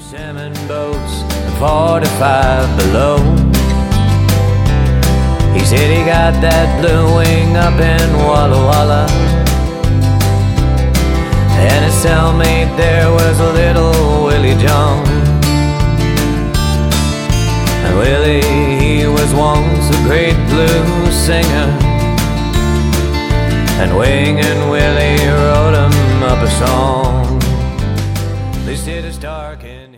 Salmon boats, 45 below. He said he got that blue wing up in Walla Walla, and his cellmate there was a little Willie John. And Willie, he was once a great blues singer, and Wing and Willie wrote him up a song. They said it's dark in